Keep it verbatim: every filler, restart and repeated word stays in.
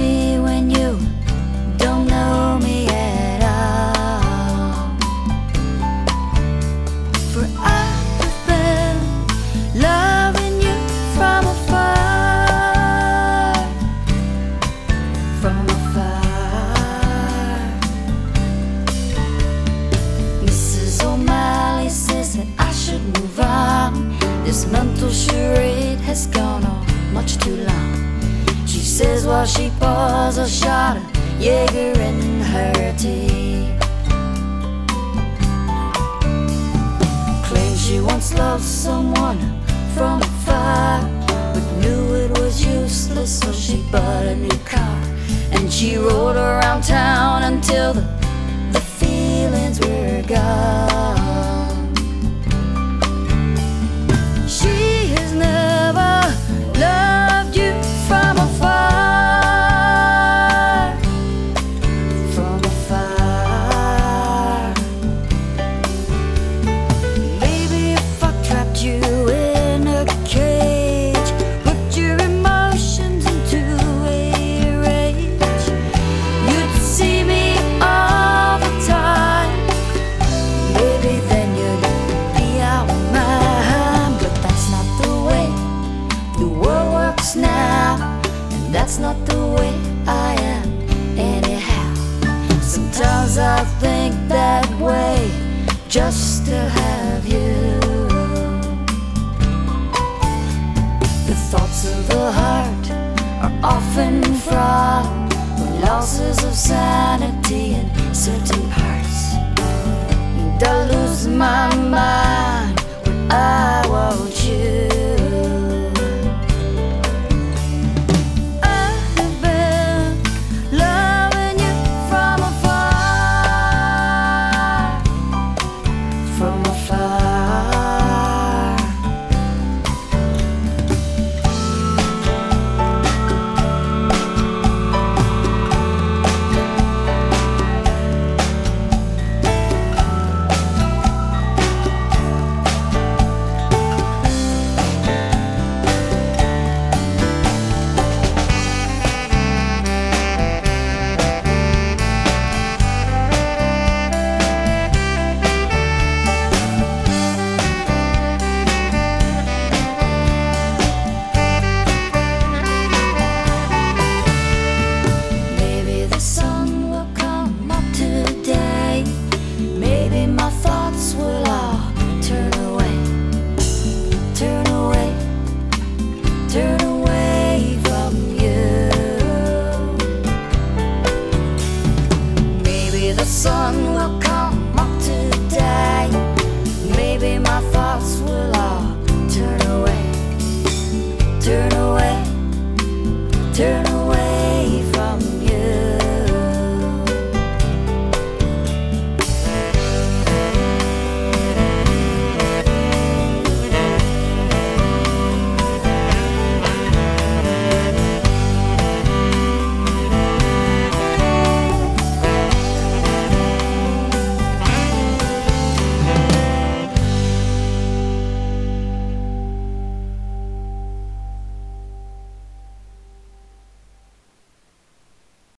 me when you don't know me at all. For I've been loving you from afar, from afar. Missus O'Malley says that I should move on. This mental charade has gone on much too long. She says while she pours a shot of Jaeger in her tea. Claims she once loved someone from afar, but knew it was useless, so she bought a new car. And she rode around town until the, the feelings were gone. She has never loved you from afar, from afar. Maybe if I trapped you in a cage, put your emotions into a rage, you'd see me all the time. Maybe then you'd be out of mind. But that's not the way the world works now, and that's not the way I am anyhow. Sometimes I think that way just to have you. The thoughts of the heart are often fraught